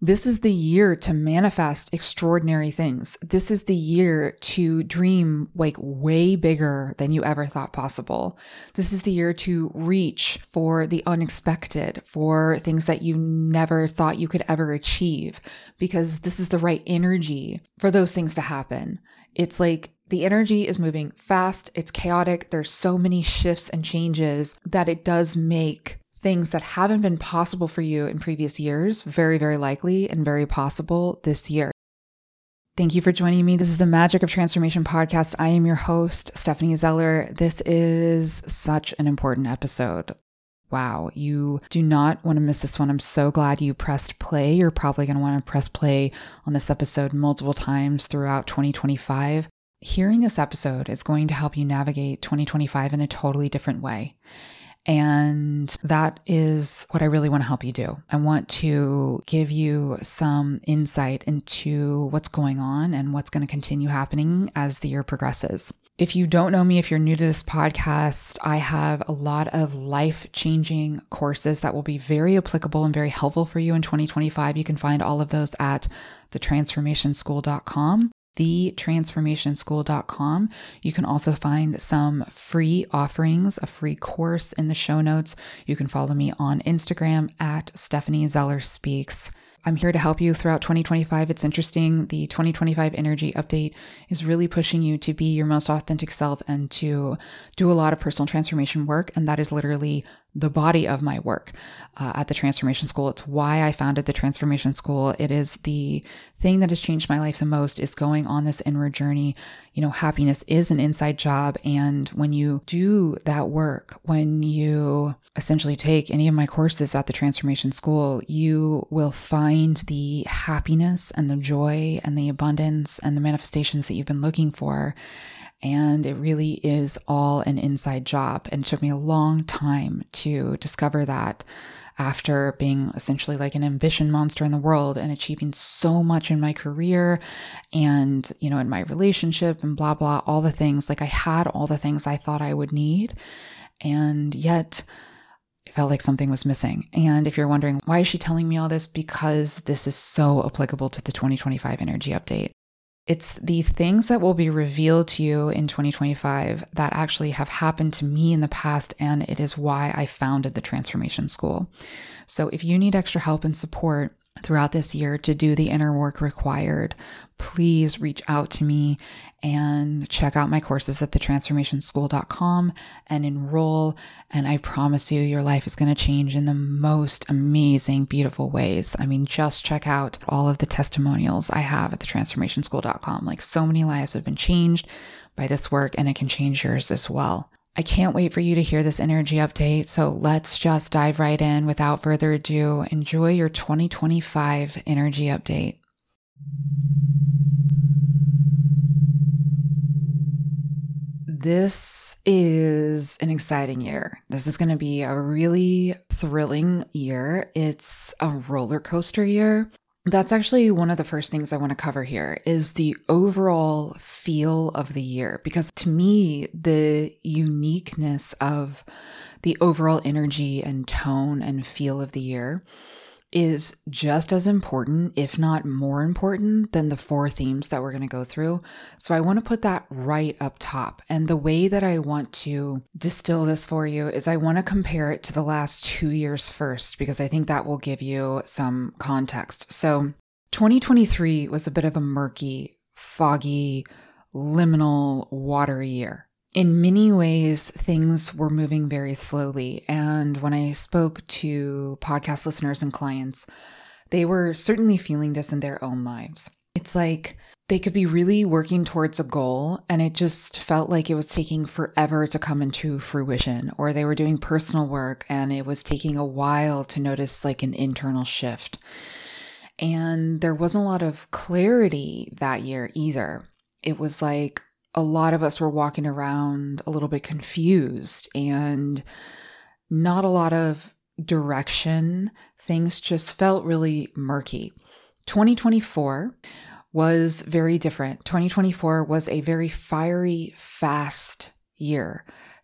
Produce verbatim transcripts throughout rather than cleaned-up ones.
This is the year to manifest extraordinary things. This is the year to dream like way bigger than you ever thought possible. This is the year to reach for the unexpected, for things that you never thought you could ever achieve, because this is the right energy for those things to happen. It's like the energy is moving fast. It's chaotic. There's so many shifts and changes that it does make things that haven't been possible for you in previous years very, very likely and very possible this year. Thank you for joining me. This is the Magic of Transformation podcast. I am your host, Stephanie Zeller. This is such an important episode. Wow, you do not want to miss this one. I'm so glad you pressed play. You're probably going to want to press play on this episode multiple times throughout twenty twenty-five. Hearing this episode is going to help you navigate twenty twenty-five in a totally different way. And that is what I really want to help you do. I want to give you some insight into what's going on and what's going to continue happening as the year progresses. If you don't know me, if you're new to this podcast, I have a lot of life-changing courses that will be very applicable and very helpful for you in twenty twenty-five. You can find all of those at the transformation school dot com. the transformation school dot com. You can also find some free offerings, a free course in the show notes. You can follow me on Instagram at Stephanie Zeller Speaks. I'm here to help you throughout twenty twenty-five. It's interesting. The twenty twenty-five energy update is really pushing you to be your most authentic self and to do a lot of personal transformation work. And that is literally the body of my work uh, at the Transformation School. It's why I founded the Transformation School. It is the thing that has changed my life the most, is going on this inward journey. You know, happiness is an inside job. And when you do that work, when you essentially take any of my courses at the Transformation School, you will find the happiness and the joy and the abundance and the manifestations that you've been looking for. And it really is all an inside job. And it took me a long time to discover that after being essentially like an ambition monster in the world and achieving so much in my career and, you know, in my relationship and blah, blah, all the things. Like I had all the things I thought I would need. And yet it felt like something was missing. And if you're wondering, why is she telling me all this? Because this is so applicable to the twenty twenty-five energy update. It's the things that will be revealed to you in twenty twenty-five that actually have happened to me in the past, and it is why I founded the Transformation School. So if you need extra help and support throughout this year to do the inner work required, please reach out to me and check out my courses at the transformation school dot com and enroll. And I promise you, your life is going to change in the most amazing, beautiful ways. I mean, just check out all of the testimonials I have at the transformation school dot com. Like, so many lives have been changed by this work, and it can change yours as well. I can't wait for you to hear this energy update. So let's just dive right in. Without further ado, enjoy your twenty twenty-five energy update. This is an exciting year. This is going to be a really thrilling year. It's a roller coaster year. That's actually one of the first things I want to cover here, is the overall feel of the year. Because to me, the uniqueness of the overall energy and tone and feel of the year is just as important, if not more important, than the four themes that we're going to go through. So I want to put that right up top. And the way that I want to distill this for you is I want to compare it to the last two years first, because I think that will give you some context. So twenty twenty-three was a bit of a murky, foggy, liminal, watery year. In many ways, things were moving very slowly. And when I spoke to podcast listeners and clients, they were certainly feeling this in their own lives. It's like they could be really working towards a goal, and it just felt like it was taking forever to come into fruition, or they were doing personal work and it was taking a while to notice like an internal shift. And there wasn't a lot of clarity that year either. It was like a lot of us were walking around a little bit confused and not a lot of direction. Things just felt really murky. twenty twenty-four was very different. twenty twenty-four was a very fiery, fast year.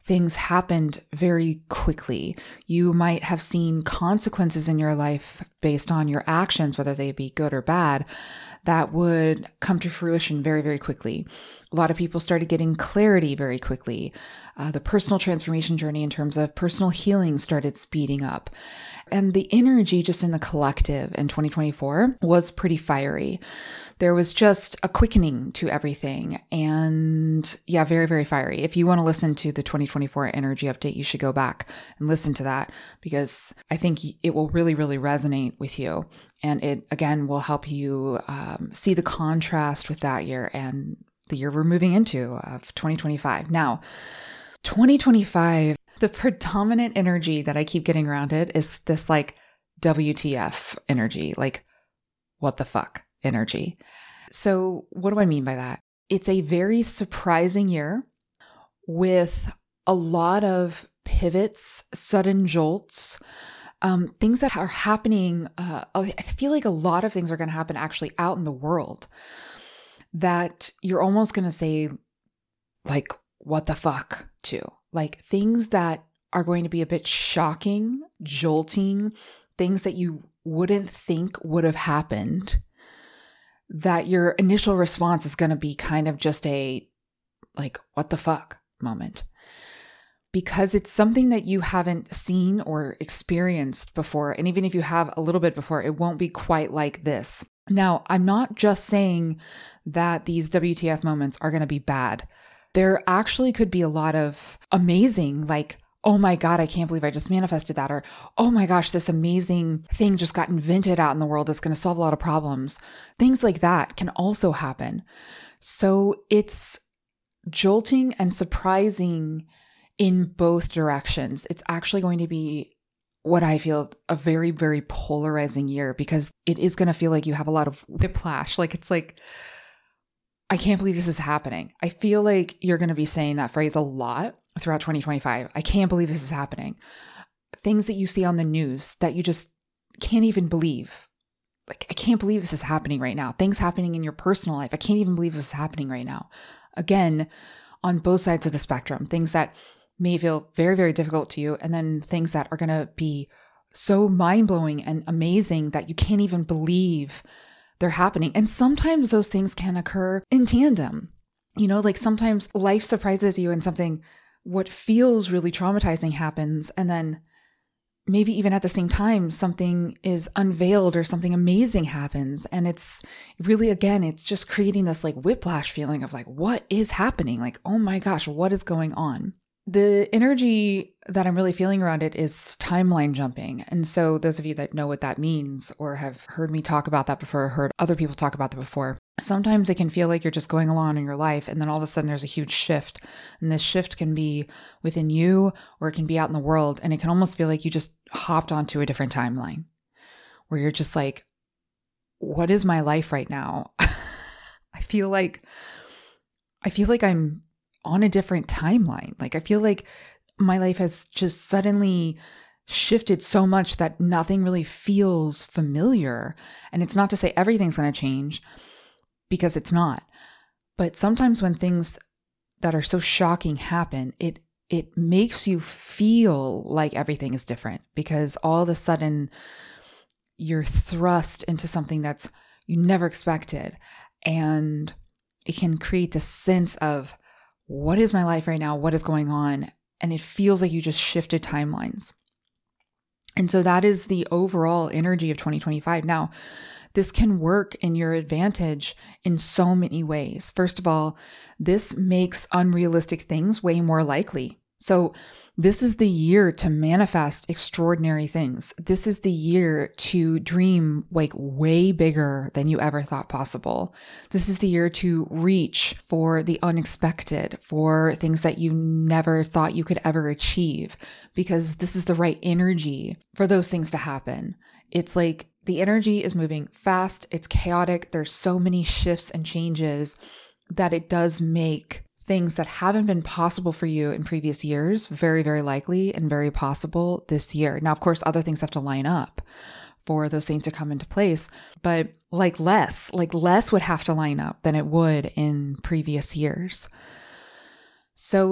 things happened very quickly. You might have seen consequences in your life based on your actions, whether they be good or bad, that would come to fruition very, very quickly. A lot of people started getting clarity very quickly. Uh, the personal transformation journey in terms of personal healing started speeding up. And the energy just in the collective in twenty twenty-four was pretty fiery. There was just a quickening to everything. And yeah, very, very fiery. If you want to listen to the twenty twenty-four energy update, you should go back and listen to that, because I think it will really, really resonate with you. And it, again, will help you um, see the contrast with that year and the year we're moving into of twenty twenty-five. Now, twenty twenty-five, the predominant energy that I keep getting around it is this like W T F energy, like what the fuck energy. So what do I mean by that? It's a very surprising year with a lot of pivots, sudden jolts, um, things that are happening. Uh, I feel like a lot of things are going to happen actually out in the world that you're almost going to say like, what the fuck to? Like things that are going to be a bit shocking, jolting, things that you wouldn't think would have happened, that your initial response is going to be kind of just a like, what the fuck moment. Because it's something that you haven't seen or experienced before. And even if you have a little bit before, it won't be quite like this. Now, I'm not just saying that these W T F moments are going to be bad. There actually could be a lot of amazing, like, oh my God, I can't believe I just manifested that. Or, oh my gosh, this amazing thing just got invented out in the world that's going to solve a lot of problems. Things like that can also happen. So it's jolting and surprising in both directions. It's actually going to be what I feel a very, very polarizing year, because it is going to feel like you have a lot of whiplash. Like it's like, I can't believe this is happening. I feel like you're going to be saying that phrase a lot throughout twenty twenty-five. I can't believe this is happening. Things that you see on the news that you just can't even believe. Like, I can't believe this is happening right now. Things happening in your personal life. I can't even believe this is happening right now. Again, on both sides of the spectrum, things that may feel very, very difficult to you, and then things that are going to be so mind-blowing and amazing that you can't even believe they're happening. And sometimes those things can occur in tandem. You know, like sometimes life surprises you and something, what feels really traumatizing happens. And then maybe even at the same time, something is unveiled or something amazing happens. And it's really, again, it's just creating this like whiplash feeling of like, what is happening? Like, oh my gosh, what is going on? The energy that I'm really feeling around it is timeline jumping. And so those of you that know what that means or have heard me talk about that before, or heard other people talk about that before, sometimes it can feel like you're just going along in your life and then all of a sudden there's a huge shift. And this shift can be within you or it can be out in the world. And it can almost feel like you just hopped onto a different timeline where you're just like, what is my life right now? I feel like, I feel like I'm on a different timeline. Like I feel like my life has just suddenly shifted so much that nothing really feels familiar. And it's not to say everything's going to change, because it's not. But sometimes when things that are so shocking happen, it it makes you feel like everything is different, because all of a sudden you're thrust into something that's you never expected. And it can create this sense of, what is my life right now? What is going on? And it feels like you just shifted timelines. And so that is the overall energy of twenty twenty-five. Now, this can work in your advantage in so many ways. First of all, this makes unrealistic things way more likely. So this is the year to manifest extraordinary things. This is the year to dream like way bigger than you ever thought possible. This is the year to reach for the unexpected, for things that you never thought you could ever achieve, because this is the right energy for those things to happen. It's like the energy is moving fast. It's chaotic. There's so many shifts and changes that it does make things that haven't been possible for you in previous years very, very likely and very possible this year. Now, of course, other things have to line up for those things to come into place, but like less, like less would have to line up than it would in previous years. So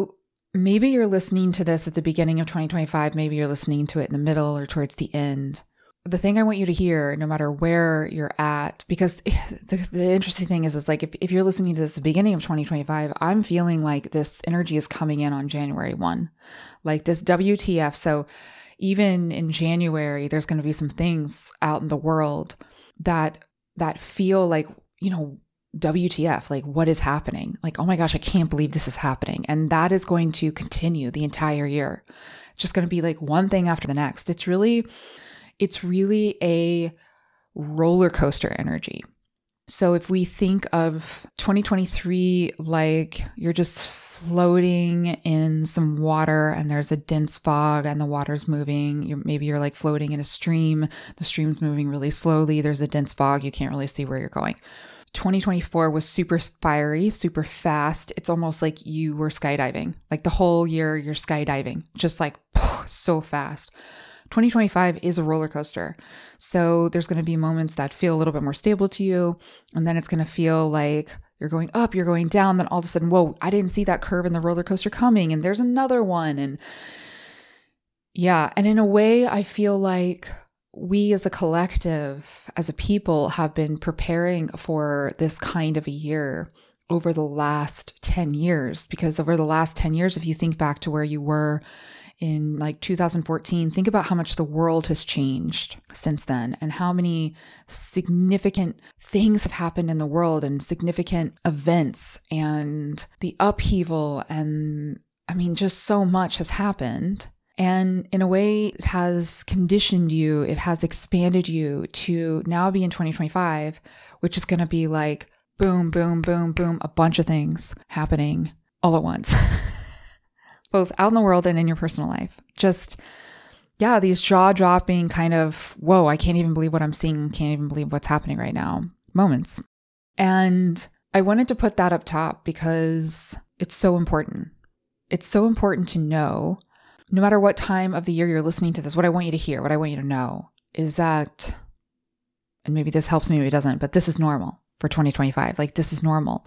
maybe you're listening to this at the beginning of twenty twenty-five. Maybe you're listening to it in the middle or towards the end. The thing I want you to hear, no matter where you're at, because the, the interesting thing is, is like, if, if you're listening to this at the beginning of twenty twenty-five, I'm feeling like this energy is coming in on January first, like this W T F. So even in January, there's going to be some things out in the world that, that feel like, you know, W T F, like what is happening? Like, oh my gosh, I can't believe this is happening. And that is going to continue the entire year. It's just going to be like one thing after the next. It's really, it's really a roller coaster energy. So if we think of twenty twenty-three, like you're just floating in some water and there's a dense fog and the water's moving, you're, maybe you're like floating in a stream, the stream's moving really slowly, there's a dense fog, you can't really see where you're going. twenty twenty-four was super fiery, super fast. It's almost like you were skydiving. Like the whole year you're skydiving, just like so fast. twenty twenty-five is a roller coaster. So there's going to be moments that feel a little bit more stable to you. And then it's going to feel like you're going up, you're going down. Then all of a sudden, whoa, I didn't see that curve in the roller coaster coming. And there's another one. And yeah. And in a way, I feel like we as a collective, as a people, have been preparing for this kind of a year over the last ten years. Because over the last ten years, if you think back to where you were in like two thousand fourteen, think about how much the world has changed since then and how many significant things have happened in the world and significant events and the upheaval. And I mean, just so much has happened. And in a way, it has conditioned you, it has expanded you to now be in twenty twenty-five, which is going to be like boom, boom, boom, boom, a bunch of things happening all at once. Both out in the world and in your personal life. Just, yeah, these jaw-dropping kind of, whoa, I can't even believe what I'm seeing, can't even believe what's happening right now moments. And I wanted to put that up top because it's so important. It's so important to know, no matter what time of the year you're listening to this, what I want you to hear, what I want you to know is that, and maybe this helps, maybe it doesn't, but this is normal for twenty twenty-five. Like this is normal.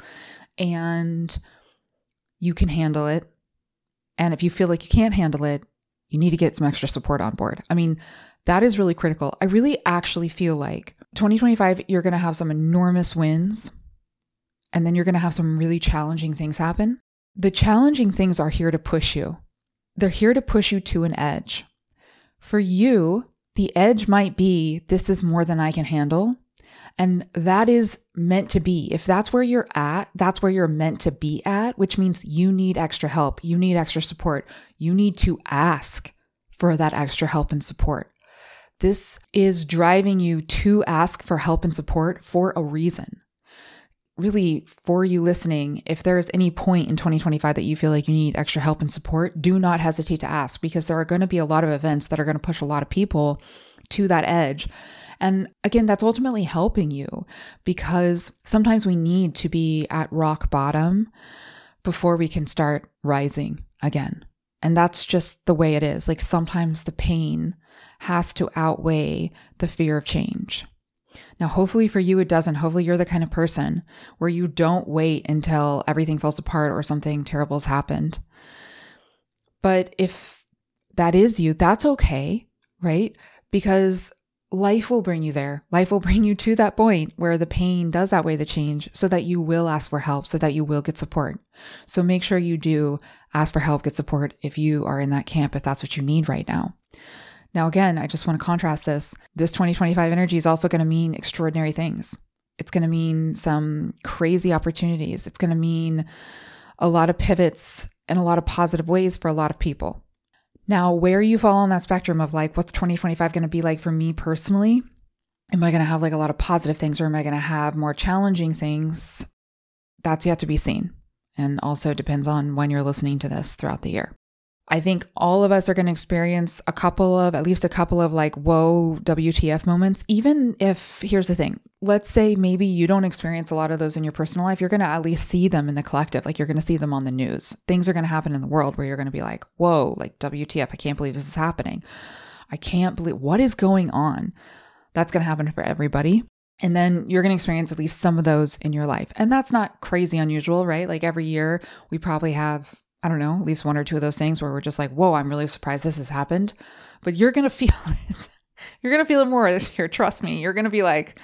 And you can handle it. And if you feel like you can't handle it, you need to get some extra support on board. I mean, that is really critical. I really actually feel like twenty twenty-five, you're going to have some enormous wins, and then you're going to have some really challenging things happen. The challenging things are here to push you. They're here to push you to an edge. For you, the edge might be, this is more than I can handle. And that is meant to be. If that's where you're at, that's where you're meant to be at, which means you need extra help. You need extra support. You need to ask for that extra help and support. This is driving you to ask for help and support for a reason. Really, for you listening, if there is any point in twenty twenty-five that you feel like you need extra help and support, do not hesitate to ask, because there are going to be a lot of events that are going to push a lot of people to that edge. And again, that's ultimately helping you, because sometimes we need to be at rock bottom before we can start rising again. And that's just the way it is. Like sometimes the pain has to outweigh the fear of change. Now, hopefully for you, it doesn't. Hopefully you're the kind of person where you don't wait until everything falls apart or something terrible has happened. But if that is you, that's okay, right? Because life will bring you there. Life will bring you to that point where the pain does outweigh the change, so that you will ask for help, so that you will get support. So make sure you do ask for help, get support if you are in that camp, if that's what you need right now. Now, again, I just want to contrast this. This twenty twenty-five energy is also going to mean extraordinary things. It's going to mean some crazy opportunities. It's going to mean a lot of pivots in a lot of positive ways for a lot of people. Now, where you fall on that spectrum of like, what's twenty twenty-five going to be like for me personally? Am I going to have like a lot of positive things, or am I going to have more challenging things? That's yet to be seen. And also depends on when you're listening to this throughout the year. I think all of us are going to experience a couple of, at least a couple of like, whoa, W T F moments. Even if, here's the thing, let's say maybe you don't experience a lot of those in your personal life, you're going to at least see them in the collective. Like you're going to see them on the news. Things are going to happen in the world where you're going to be like, whoa, like W T F, I can't believe this is happening. I can't believe, what is going on? That's going to happen for everybody. And then you're going to experience at least some of those in your life. And that's not crazy unusual, right? Like every year we probably have I don't know, at least one or two of those things where we're just like, whoa, I'm really surprised this has happened. But you're going to feel it. You're going to feel it more this year. Trust me. You're going to be like,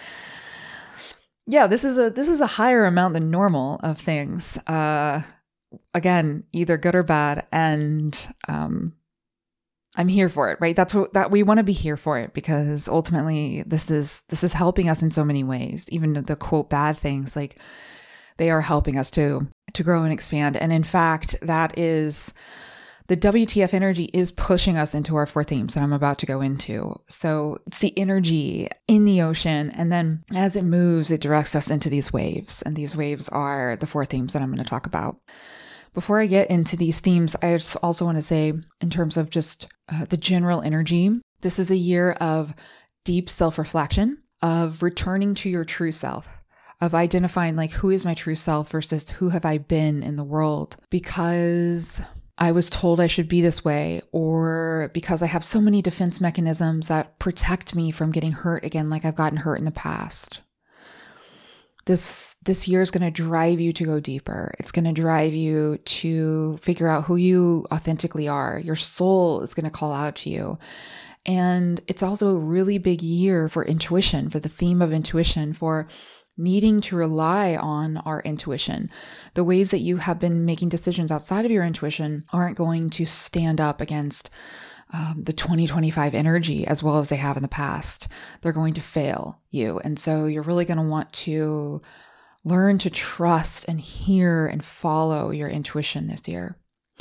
yeah, this is a, this is a higher amount than normal of things. Uh, again, either good or bad. And, um, I'm here for it, right? That's what that we want to be here for it, because ultimately this is, this is helping us in so many ways. Even the quote bad things, like they are helping us to, to grow and expand. And in fact, that is the W T F energy is pushing us into our four themes that I'm about to go into. So it's the energy in the ocean. And then as it moves, it directs us into these waves. And these waves are the four themes that I'm going to talk about. Before I get into these themes, I just also want to say, in terms of just uh, the general energy, this is a year of deep self-reflection, of returning to your true self, of identifying like, who is my true self versus who have I been in the world? Because I was told I should be this way, or because I have so many defense mechanisms that protect me from getting hurt again, like I've gotten hurt in the past. This, this year is going to drive you to go deeper. It's going to drive you to figure out who you authentically are. Your soul is going to call out to you. And it's also a really big year for intuition, for the theme of intuition, for needing to rely on our intuition. The ways that you have been making decisions outside of your intuition aren't going to stand up against um, the twenty twenty-five energy as well as they have in the past. They're going to fail you. And so you're really going to want to learn to trust and hear and follow your intuition this year.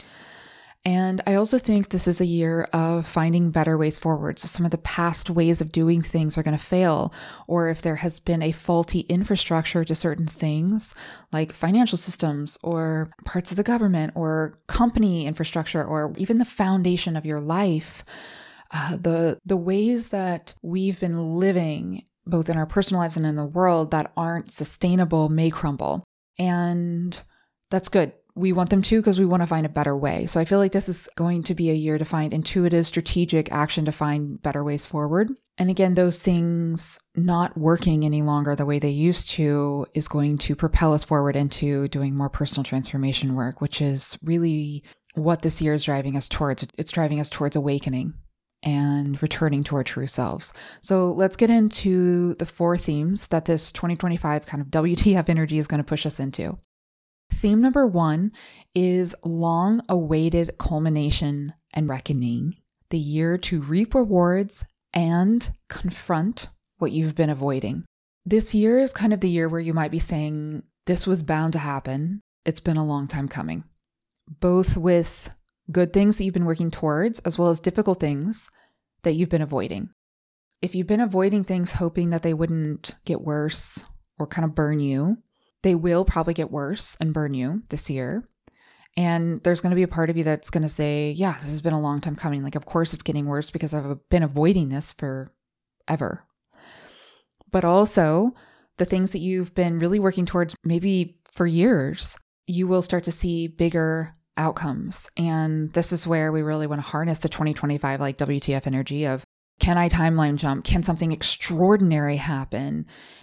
And I also think this is a year of finding better ways forward. So some of the past ways of doing things are going to fail, or if there has been a faulty infrastructure to certain things like financial systems or parts of the government or company infrastructure, or even the foundation of your life, uh, the, the ways that we've been living both in our personal lives and in the world that aren't sustainable may crumble. And that's good. We want them to, because we want to find a better way. So I feel like this is going to be a year to find intuitive, strategic action to find better ways forward. And again, those things not working any longer the way they used to is going to propel us forward into doing more personal transformation work, which is really what this year is driving us towards. It's driving us towards awakening and returning to our true selves. So let's get into the four themes that this twenty twenty-five kind of W T F energy is going to push us into. Theme number one is long-awaited culmination and reckoning, the year to reap rewards and confront what you've been avoiding. This year is kind of the year where you might be saying, this was bound to happen. It's been a long time coming, both with good things that you've been working towards, as well as difficult things that you've been avoiding. If you've been avoiding things hoping that they wouldn't get worse or kind of burn you, they will probably get worse and burn you this year. And there's going to be a part of you that's going to say, yeah, this has been a long time coming. Like, of course it's getting worse because I've been avoiding this forever. But also the things that you've been really working towards maybe for years, you will start to see bigger outcomes. And this is where we really want to harness the twenty twenty-five like W T F energy of, can I timeline jump? Can something extraordinary happen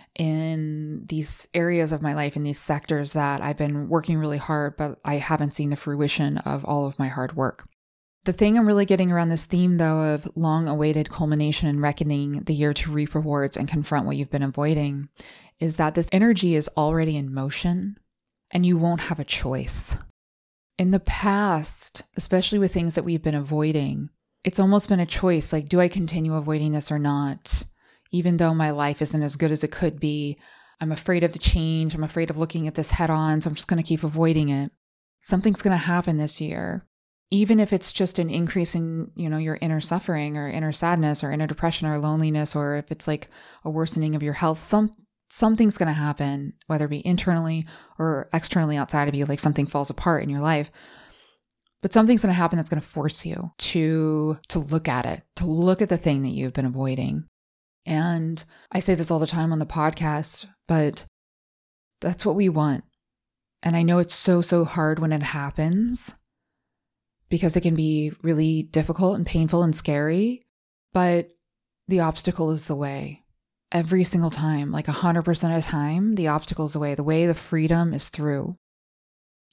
in these areas of my life, in these sectors that I've been working really hard, but I haven't seen the fruition of all of my hard work? The thing I'm really getting around this theme, though, of long-awaited culmination and reckoning, the year to reap rewards and confront what you've been avoiding, is that this energy is already in motion and you won't have a choice. In the past, especially with things that we've been avoiding, it's almost been a choice. Like, do I continue avoiding this or not? Even though my life isn't as good as it could be, I'm afraid of the change. I'm afraid of looking at this head on. So I'm just going to keep avoiding it. Something's going to happen this year. Even if it's just an increase in, you know, your inner suffering or inner sadness or inner depression or loneliness, or if it's like a worsening of your health, some something's going to happen, whether it be internally or externally outside of you, like something falls apart in your life. But something's going to happen that's going to force you to, to look at it, to look at the thing that you've been avoiding. And I say this all the time on the podcast, but that's what we want. And I know it's so, so hard when it happens because it can be really difficult and painful and scary, but the obstacle is the way. Every single time, like one hundred percent of the time, the obstacle is the way. The way, the freedom is through.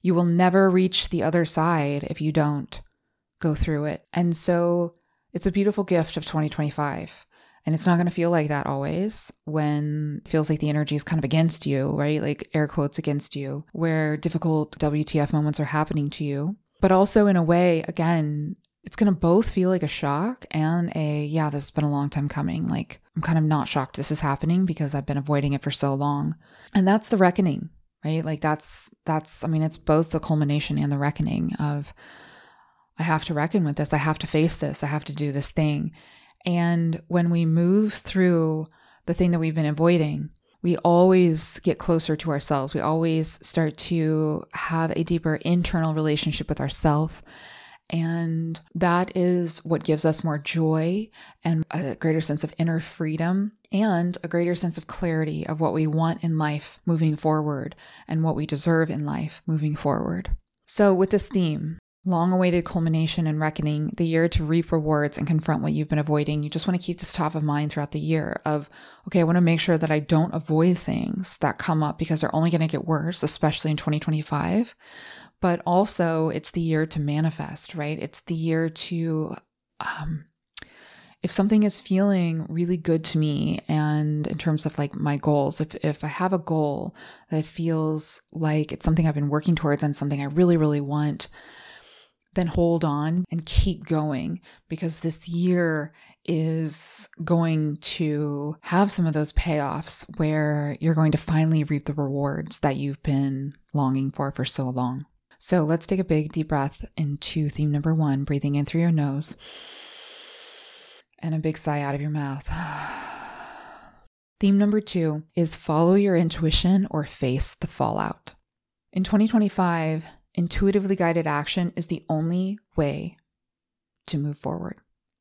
You will never reach the other side if you don't go through it. And so it's a beautiful gift of twenty twenty-five. And it's not going to feel like that always when it feels like the energy is kind of against you, right? Like air quotes against you, where difficult W T F moments are happening to you. But also in a way, again, it's going to both feel like a shock and a, yeah, this has been a long time coming. Like I'm kind of not shocked this is happening because I've been avoiding it for so long. And that's the reckoning, right? Like that's, that's, I mean, it's both the culmination and the reckoning of, I have to reckon with this. I have to face this. I have to do this thing. And when we move through the thing that we've been avoiding, we always get closer to ourselves. We always start to have a deeper internal relationship with ourselves. And that is what gives us more joy and a greater sense of inner freedom and a greater sense of clarity of what we want in life moving forward and what we deserve in life moving forward. So with this theme, long-awaited culmination and reckoning, the year to reap rewards and confront what you've been avoiding. You just want to keep this top of mind throughout the year of, okay, I want to make sure that I don't avoid things that come up because they're only going to get worse, especially in twenty twenty-five. But also it's the year to manifest, right? It's the year to, um, if something is feeling really good to me and in terms of like my goals, if, if I have a goal that feels like it's something I've been working towards and something I really, really want, then hold on and keep going because this year is going to have some of those payoffs where you're going to finally reap the rewards that you've been longing for for so long. So let's take a big deep breath into theme number one, breathing in through your nose and a big sigh out of your mouth. Theme number two is follow your intuition or face the fallout. In twenty twenty-five, intuitively guided action is the only way to move forward.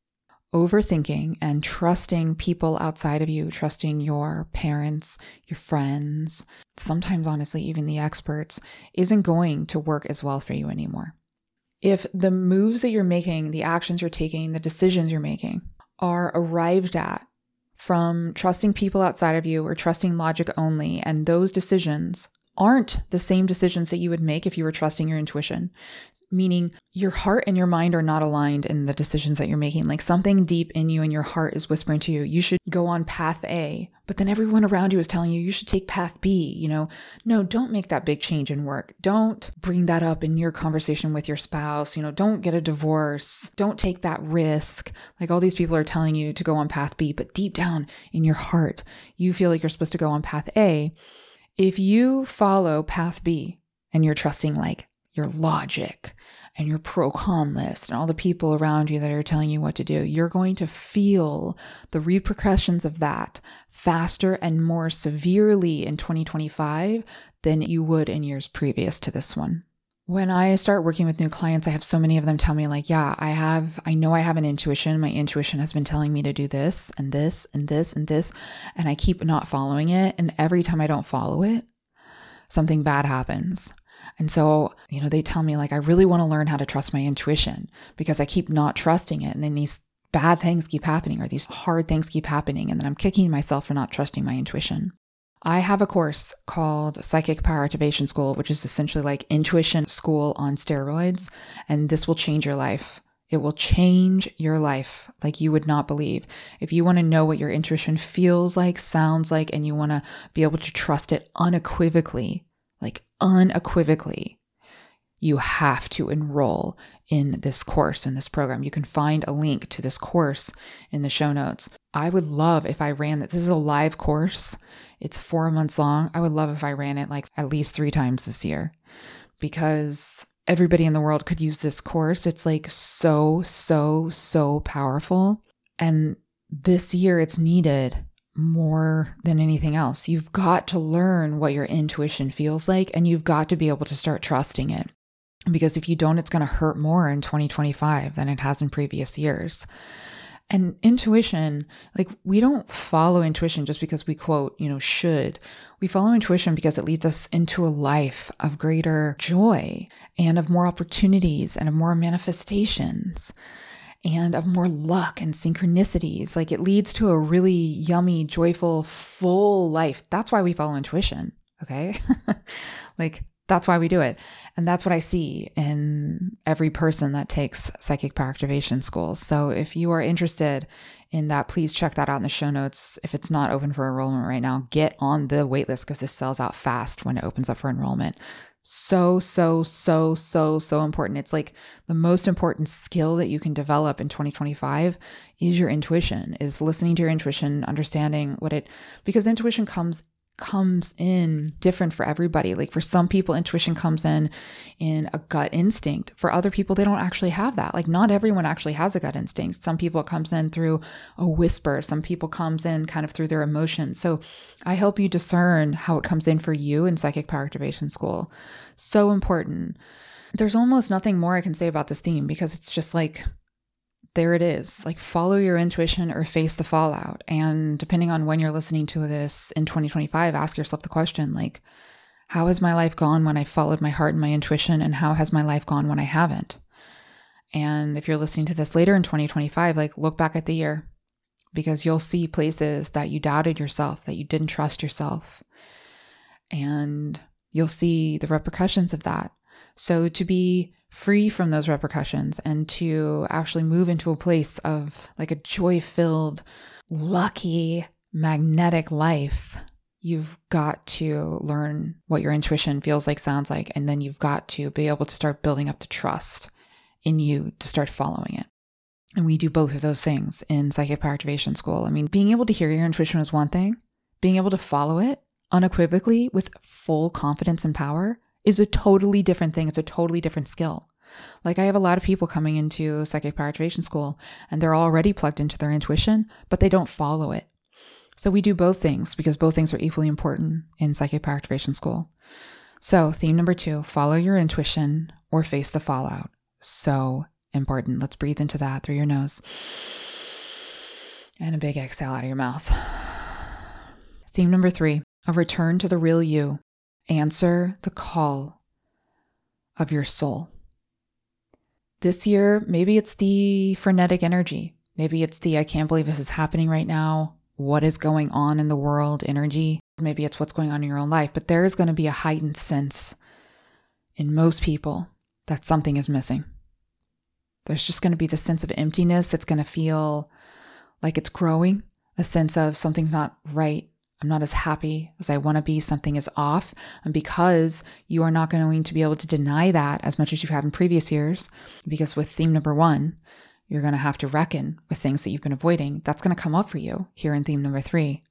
Overthinking and trusting people outside of you, trusting your parents, your friends, sometimes honestly even the experts, isn't going to work as well for you anymore. If the moves that you're making, the actions you're taking, the decisions you're making are arrived at from trusting people outside of you or trusting logic only, and those decisions aren't the same decisions that you would make if you were trusting your intuition, meaning your heart and your mind are not aligned in the decisions that you're making. Like something deep in you and your heart is whispering to you, you should go on path A, but then everyone around you is telling you, you should take path B, you know, no, don't make that big change in work. Don't bring that up in your conversation with your spouse, you know, don't get a divorce, don't take that risk. Like all these people are telling you to go on path B, but deep down in your heart, you feel like you're supposed to go on path A. If you follow path B and you're trusting like your logic and your pro-con list and all the people around you that are telling you what to do, you're going to feel the repercussions of that faster and more severely in twenty twenty-five than you would in years previous to this one. When I start working with new clients, I have so many of them tell me like, yeah, I have, I know I have an intuition. My intuition has been telling me to do this and this and this and this, and I keep not following it. And every time I don't follow it, something bad happens. And so, you know, they tell me like, I really want to learn how to trust my intuition because I keep not trusting it. And then these bad things keep happening or these hard things keep happening. And then I'm kicking myself for not trusting my intuition. I have a course called Psychic Power Activation School, which is essentially like intuition school on steroids. And this will change your life. It will change your life like you would not believe. If you want to know what your intuition feels like, sounds like, and you want to be able to trust it unequivocally, like unequivocally, you have to enroll in this course, in this program. You can find a link to this course in the show notes. I would love if I ran that. This is a live course. It's four months long. I would love if I ran it like at least three times this year because everybody in the world could use this course. It's like so, so, so powerful. And this year it's needed more than anything else. You've got to learn what your intuition feels like, and you've got to be able to start trusting it. Because if you don't, it's going to hurt more in twenty twenty-five than it has in previous years. And intuition, like we don't follow intuition just because we quote, you know, should. We follow intuition because it leads us into a life of greater joy and of more opportunities and of more manifestations and of more luck and synchronicities. Like it leads to a really yummy, joyful, full life. That's why we follow intuition. Okay. Like That's why we do it. And that's what I see in every person that takes Psychic Power Activation School. So if you are interested in that, please check that out in the show notes. If it's not open for enrollment right now, get on the waitlist because this sells out fast when it opens up for enrollment. So, so, so, so, so important. It's like the most important skill that you can develop in twenty twenty-five is your intuition, is listening to your intuition, understanding what it, because intuition comes comes in different for everybody. Like for some people, intuition comes in in a gut instinct. For other people, they don't actually have that. Like not everyone actually has a gut instinct. Some people it comes in through a whisper. Some people comes in kind of through their emotions. So I help you discern how it comes in for you in Psychic Power Activation School. So important. There's almost nothing more I can say about this theme because it's just like, there it is. Like follow your intuition or face the fallout. And depending on when you're listening to this in twenty twenty-five, ask yourself the question, like, how has my life gone when I followed my heart and my intuition? And how has my life gone when I haven't? And if you're listening to this later in twenty twenty-five, like look back at the year because you'll see places that you doubted yourself, that you didn't trust yourself. And you'll see the repercussions of that. So to be free from those repercussions and to actually move into a place of like a joy-filled, lucky, magnetic life, you've got to learn what your intuition feels like, sounds like, and then you've got to be able to start building up the trust in you to start following it. And we do both of those things in Psychic Power Activation School. I mean, being able to hear your intuition is one thing. Being able to follow it unequivocally with full confidence and power is a totally different thing. It's a totally different skill. Like I have a lot of people coming into Psychic Power Activation School and they're already plugged into their intuition, but they don't follow it. So we do both things because both things are equally important in Psychic Power Activation School. So theme number two, follow your intuition or face the fallout. So important. Let's breathe into that through your nose and a big exhale out of your mouth. Theme number three, a return to the real you. Answer the call of your soul. This year, maybe it's the frenetic energy. Maybe it's the, I can't believe this is happening right now. What is going on in the world energy? Maybe it's what's going on in your own life, but there is going to be a heightened sense in most people that something is missing. There's just going to be the sense of emptiness that's going to feel like it's growing, a sense of something's not right. I'm not as happy as I want to be. Something is off. And because you are not going to be able to deny that as much as you have in previous years, because with theme number one, you're going to have to reckon with things that you've been avoiding. That's going to come up for you here in theme number three.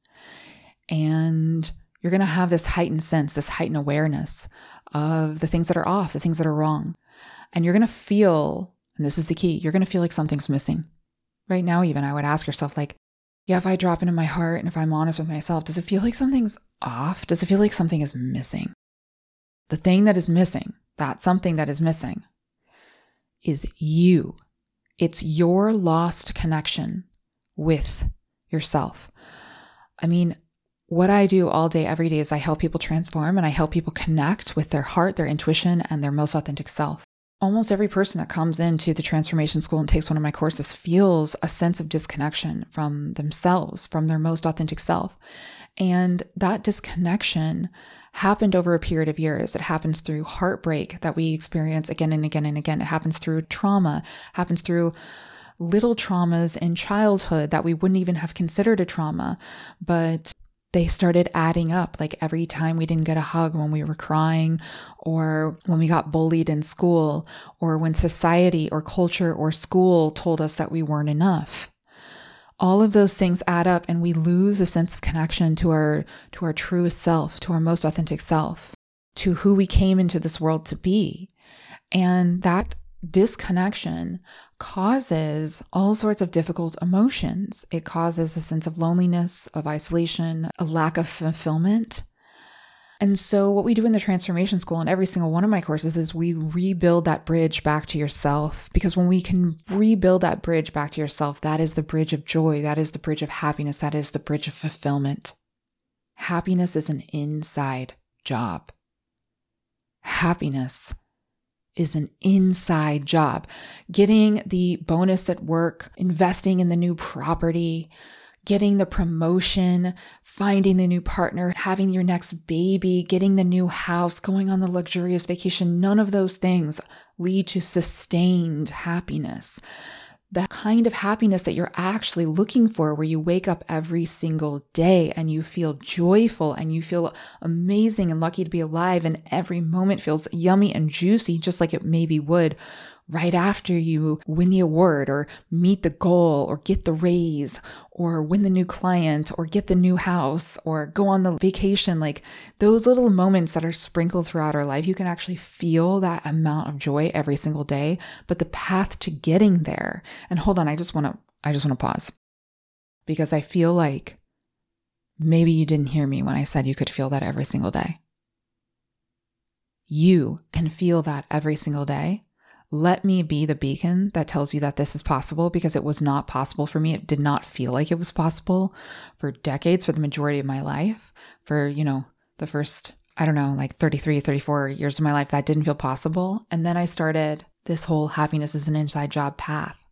And you're going to have this heightened sense, this heightened awareness of the things that are off, the things that are wrong. And you're going to feel, and this is the key, you're going to feel like something's missing. Right now, even I would ask yourself like, yeah, if I drop into my heart and if I'm honest with myself, does it feel like something's off? Does it feel like something is missing? The thing that is missing, that something that is missing, is you. It's your lost connection with yourself. I mean, what I do all day, every day is I help people transform and I help people connect with their heart, their intuition, and their most authentic self. Almost every person that comes into the transformation school and takes one of my courses feels a sense of disconnection from themselves, from their most authentic self. And that disconnection happened over a period of years. It happens through heartbreak that we experience again and again and again. It happens through trauma, happens through little traumas in childhood that we wouldn't even have considered a trauma, but they started adding up, like every time we didn't get a hug when we were crying, or when we got bullied in school, or when society or culture or school told us that we weren't enough. All of those things add up and we lose a sense of connection to our, to our truest self, to our most authentic self, to who we came into this world to be. And that disconnection causes all sorts of difficult emotions. It causes a sense of loneliness, of isolation, a lack of fulfillment. And so what we do in the transformation school in every single one of my courses is we rebuild that bridge back to yourself. Because when we can rebuild that bridge back to yourself, that is the bridge of joy. That is the bridge of happiness. That is the bridge of fulfillment. Happiness is an inside job. Happiness is an inside job. Getting the bonus at work, investing in the new property, getting the promotion, finding the new partner, having your next baby, getting the new house, going on the luxurious vacation. None of those things lead to sustained happiness. The kind of happiness that you're actually looking for, where you wake up every single day and you feel joyful and you feel amazing and lucky to be alive, and every moment feels yummy and juicy, just like it maybe would right after you win the award or meet the goal or get the raise or win the new client or get the new house or go on the vacation. Like those little moments that are sprinkled throughout our life, you can actually feel that amount of joy every single day. But the path to getting there, and hold on, I just want to, I just want to pause, because I feel like maybe you didn't hear me when I said you could feel that every single day. You can feel that every single day. Let me be the beacon that tells you that this is possible, because it was not possible for me. It did not feel like it was possible for decades, for the majority of my life. For, you know, the first, I don't know, like thirty-three, thirty-four years of my life, that didn't feel possible. And then I started this whole happiness is an inside job path.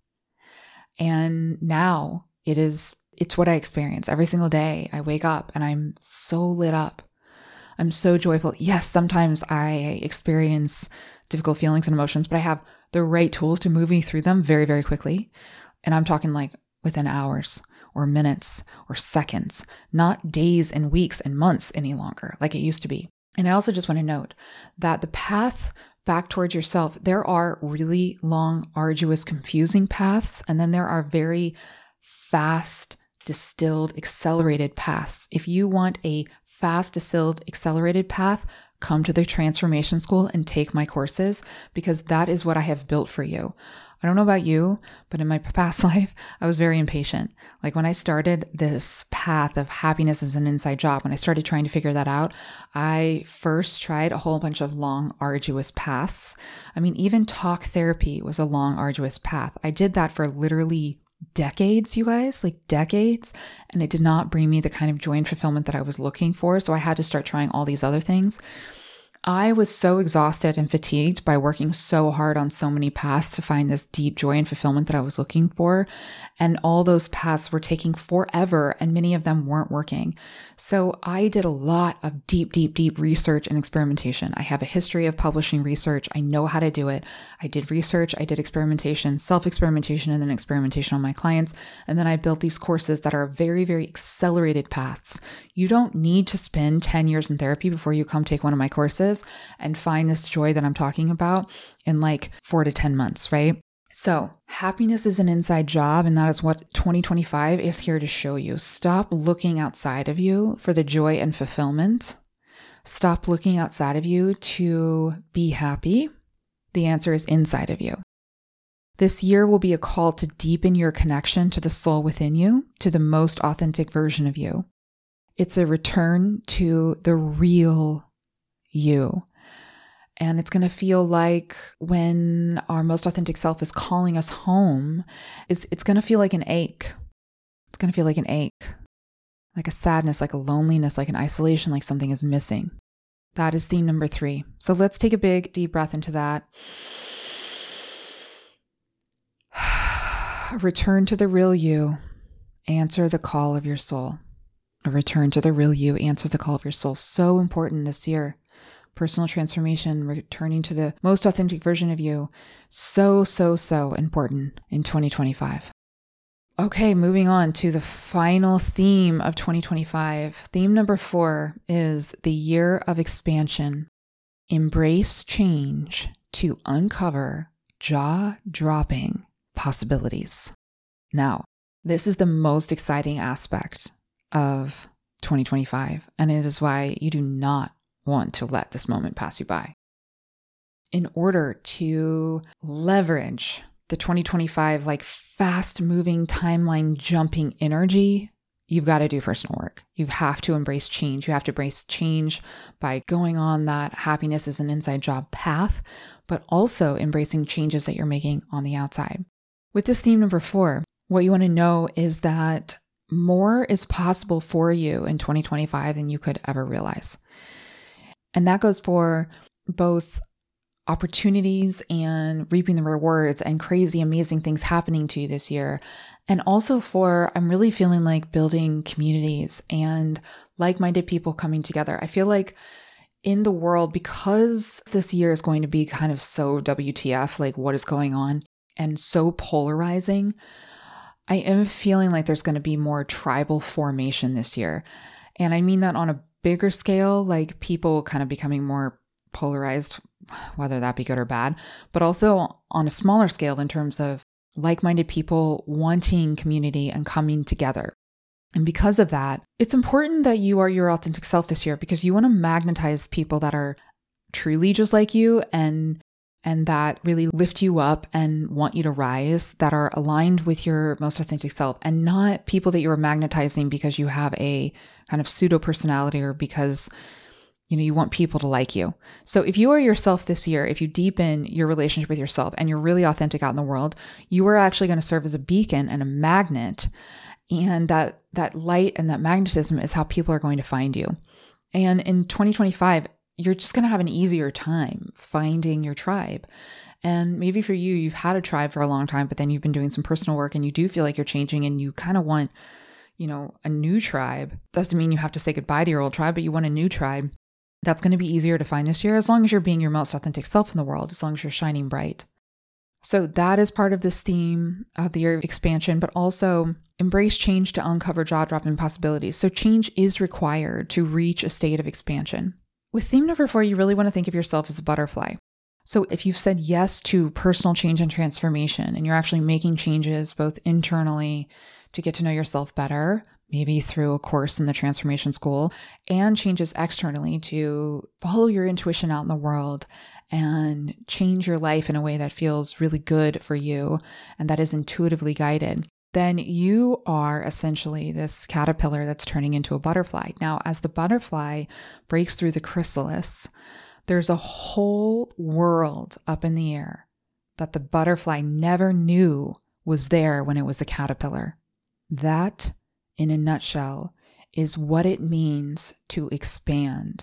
And now it is, it's what I experience every single day. I wake up and I'm so lit up. I'm so joyful. Yes, sometimes I experience difficult feelings and emotions, but I have the right tools to move me through them very, very quickly. And I'm talking like within hours or minutes or seconds, not days and weeks and months any longer like it used to be. And I also just want to note that the path back towards yourself, there are really long, arduous, confusing paths. And then there are very fast, distilled, accelerated paths. If you want a fast, distilled, accelerated path, come to the Transformation School and take my courses, because that is what I have built for you. I don't know about you, but in my past life, I was very impatient. Like when I started this path of happiness as an inside job, when I started trying to figure that out, I first tried a whole bunch of long, arduous paths. I mean, even talk therapy was a long, arduous path. I did that for literally decades, you guys, like decades. And it did not bring me the kind of joy and fulfillment that I was looking for. So I had to start trying all these other things. I was so exhausted and fatigued by working so hard on so many paths to find this deep joy and fulfillment that I was looking for. And all those paths were taking forever, and many of them weren't working. So I did a lot of deep, deep, deep research and experimentation. I have a history of publishing research. I know how to do it. I did research, I did experimentation, self-experimentation, and then experimentation on my clients. And then I built these courses that are very, very accelerated paths. You don't need to spend ten years in therapy before you come take one of my courses and find this joy that I'm talking about in like four to ten months, right? So happiness is an inside job, and that is what twenty twenty-five is here to show you. Stop looking outside of you for the joy and fulfillment. Stop looking outside of you to be happy. The answer is inside of you. This year will be a call to deepen your connection to the soul within you, to the most authentic version of you. It's a return to the real you. And it's going to feel like when our most authentic self is calling us home, it's, it's going to feel like an ache. It's going to feel like an ache, like a sadness, like a loneliness, like an isolation, like something is missing. That is theme number three. So let's take a big, deep breath into that. Return to the real you. Answer the call of your soul. A return to the real you. Answer the call of your soul. So important this year. Personal transformation, returning to the most authentic version of you. So, so, so important in twenty twenty-five. Okay, moving on to the final theme of twenty twenty-five. Theme number four is the year of expansion. Embrace change to uncover jaw-dropping possibilities. Now, this is the most exciting aspect of twenty twenty-five, and it is why you do not want to let this moment pass you by. In order to leverage the twenty twenty-five like fast moving timeline jumping energy, you've got to do personal work. You have to embrace change. You have to embrace change by going on that happiness is an inside job path, but also embracing changes that you're making on the outside. With this theme number four, what you want to know is that more is possible for you in twenty twenty-five than you could ever realize. And that goes for both opportunities and reaping the rewards and crazy, amazing things happening to you this year. And also for, I'm really feeling like building communities and like-minded people coming together. I feel like in the world, because this year is going to be kind of so W T F, like what is going on, and so polarizing, I am feeling like there's going to be more tribal formation this year. And I mean that on a bigger scale, like people kind of becoming more polarized, whether that be good or bad, but also on a smaller scale in terms of like-minded people wanting community and coming together. And because of that, it's important that you are your authentic self this year, because you want to magnetize people that are truly just like you and and that really lift you up and want you to rise, that are aligned with your most authentic self, and not people that you're magnetizing because you have a kind of pseudo personality or because you know, you want people to like you. So if you are yourself this year, if you deepen your relationship with yourself and you're really authentic out in the world, you are actually going to serve as a beacon and a magnet. And that, that light and that magnetism is how people are going to find you. And in twenty twenty-five, you're just going to have an easier time finding your tribe. And maybe for you, you've had a tribe for a long time, but then you've been doing some personal work and you do feel like you're changing and you kind of want, you know, a new tribe. Doesn't mean you have to say goodbye to your old tribe, but you want a new tribe. That's going to be easier to find this year as long as you're being your most authentic self in the world, as long as you're shining bright. So that is part of this theme of the year of expansion, but also embrace change to uncover jaw-dropping possibilities. So change is required to reach a state of expansion. With theme number four, you really want to think of yourself as a butterfly. So if you've said yes to personal change and transformation, and you're actually making changes both internally to get to know yourself better, maybe through a course in the transformation school, and changes externally to follow your intuition out in the world and change your life in a way that feels really good for you and that is intuitively guided, then you are essentially this caterpillar that's turning into a butterfly. Now, as the butterfly breaks through the chrysalis, there's a whole world up in the air that the butterfly never knew was there when it was a caterpillar. That, in a nutshell, is what it means to expand.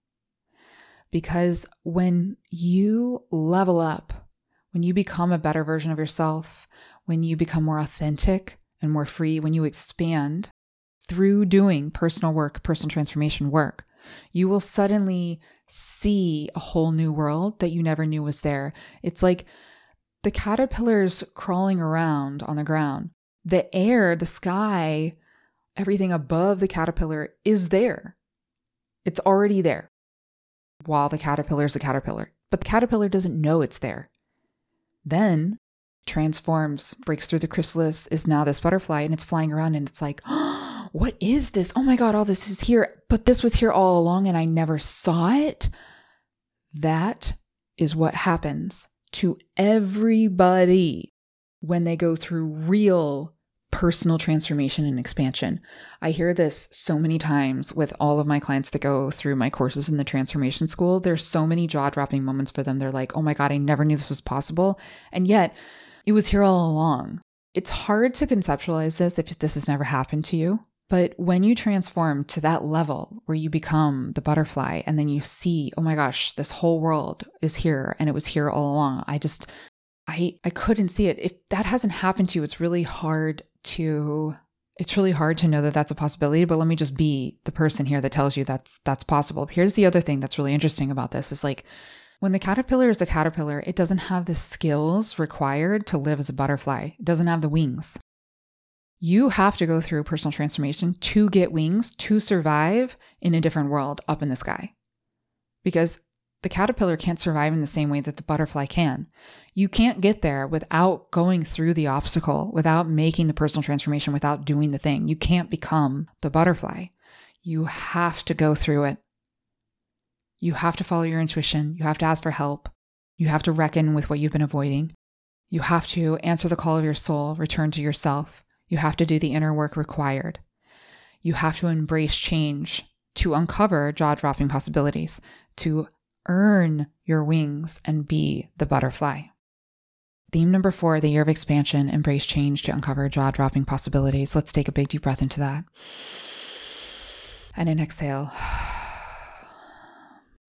Because when you level up, when you become a better version of yourself, when you become more authentic and more free, when you expand through doing personal work, personal transformation work, you will suddenly see a whole new world that you never knew was there. It's like the caterpillars crawling around on the ground. The air, the sky, everything above the caterpillar is there. It's already there while the caterpillar is a caterpillar. But the caterpillar doesn't know it's there. Then transforms, breaks through the chrysalis, is now this butterfly, and it's flying around and it's like, oh, what is this? Oh my God, all this is here. But this was here all along and I never saw it. That is what happens to everybody when they go through real personal transformation and expansion. I hear this so many times with all of my clients that go through my courses in the transformation school. There's so many jaw-dropping moments for them. They're like, oh my God, I never knew this was possible. And yet it was here all along. It's hard to conceptualize this if this has never happened to you. But when you transform to that level where you become the butterfly and then you see, oh my gosh, this whole world is here and it was here all along. I just, I, I couldn't see it. If that hasn't happened to you, it's really hard to, it's really hard to know that that's a possibility, but let me just be the person here that tells you that's, that's possible. Here's the other thing that's really interesting about this is like, when the caterpillar is a caterpillar, it doesn't have the skills required to live as a butterfly. It doesn't have the wings. You have to go through personal transformation to get wings to survive in a different world up in the sky. Because the caterpillar can't survive in the same way that the butterfly can. You can't get there without going through the obstacle, without making the personal transformation, without doing the thing. You can't become the butterfly. You have to go through it. You have to follow your intuition. You have to ask for help. You have to reckon with what you've been avoiding. You have to answer the call of your soul, return to yourself. You have to do the inner work required. You have to embrace change to uncover jaw-dropping possibilities, to earn your wings and be the butterfly. Theme number four, the year of expansion, embrace change to uncover jaw-dropping possibilities. Let's take a big deep breath into that. And an exhale.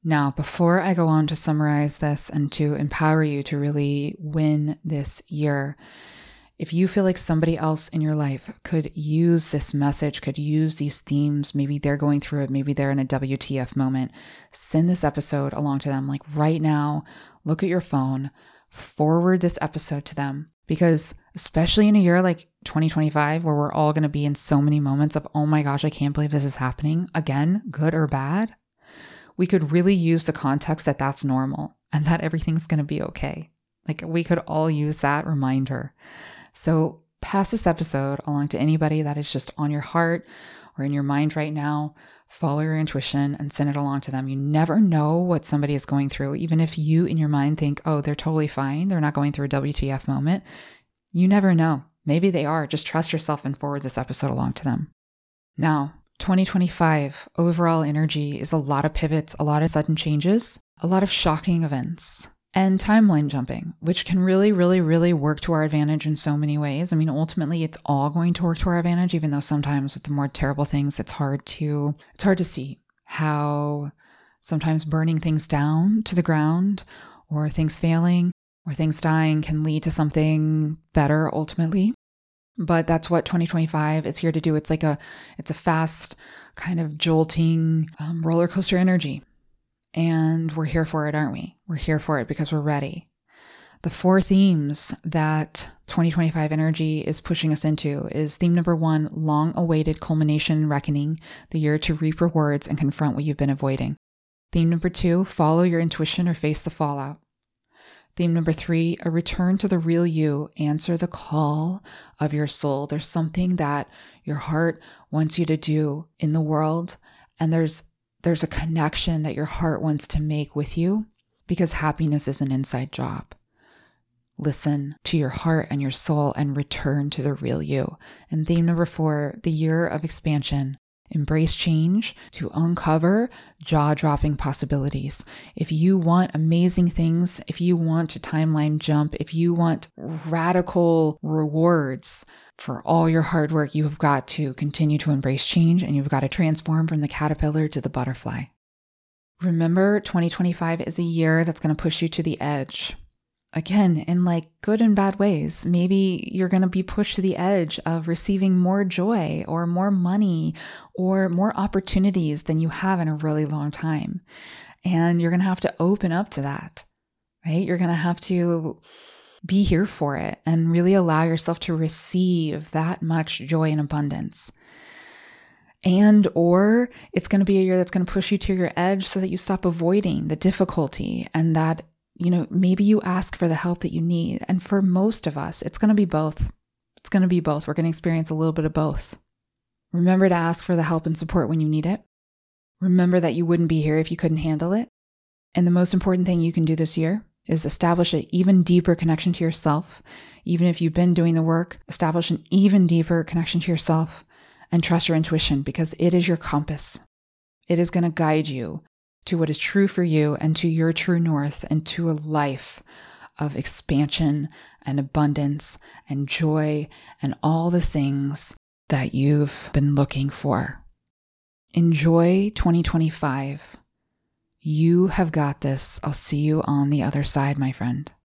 Now, before I go on to summarize this and to empower you to really win this year, if you feel like somebody else in your life could use this message, could use these themes, maybe they're going through it, maybe they're in a W T F moment, send this episode along to them. Like right now, look at your phone, forward this episode to them. Because especially in a year like twenty twenty-five, where we're all going to be in so many moments of, oh my gosh, I can't believe this is happening again, good or bad, we could really use the context that that's normal and that everything's going to be okay. Like we could all use that reminder. So pass this episode along to anybody that is just on your heart or in your mind right now. Follow your intuition and send it along to them. You never know what somebody is going through. Even if you in your mind think, oh, they're totally fine, they're not going through a W T F moment. You never know. Maybe they are. Just trust yourself and forward this episode along to them. Now, twenty twenty-five overall energy is a lot of pivots, a lot of sudden changes, a lot of shocking events, and timeline jumping, which can really, really, really work to our advantage in so many ways. I mean, ultimately, it's all going to work to our advantage, even though sometimes with the more terrible things, it's hard to, it's hard to see how sometimes burning things down to the ground or things failing or things dying can lead to something better ultimately. But that's what twenty twenty-five is here to do. It's like a, it's a fast kind of jolting um, roller coaster energy. And we're here for it, aren't we? We're here for it because we're ready. The four themes that twenty twenty-five energy is pushing us into is theme number one, long-awaited culmination and reckoning, the year to reap rewards and confront what you've been avoiding. Theme number two, follow your intuition or face the fallout. Theme number three, a return to the real you, answer the call of your soul. There's something that your heart wants you to do in the world, and there's there's a connection that your heart wants to make with you because happiness is an inside job. Listen to your heart and your soul and return to the real you. And theme number four, the year of expansion. Embrace change to uncover jaw-dropping possibilities. If you want amazing things, if you want to timeline jump, if you want radical rewards for all your hard work, you have got to continue to embrace change and you've got to transform from the caterpillar to the butterfly. Remember, twenty twenty-five is a year that's going to push you to the edge. Again, in like good and bad ways. Maybe you're going to be pushed to the edge of receiving more joy or more money or more opportunities than you have in a really long time. And you're going to have to open up to that, right? You're going to have to be here for it and really allow yourself to receive that much joy and abundance. And or it's going to be a year that's going to push you to your edge so that you stop avoiding the difficulty and that you know, maybe you ask for the help that you need. And for most of us, it's going to be both. It's going to be both. We're going to experience a little bit of both. Remember to ask for the help and support when you need it. Remember that you wouldn't be here if you couldn't handle it. And the most important thing you can do this year is establish an even deeper connection to yourself. Even if you've been doing the work, establish an even deeper connection to yourself and trust your intuition because it is your compass. It is going to guide you to what is true for you and to your true north and to a life of expansion and abundance and joy and all the things that you've been looking for. Enjoy twenty twenty-five. You have got this. I'll see you on the other side, my friend.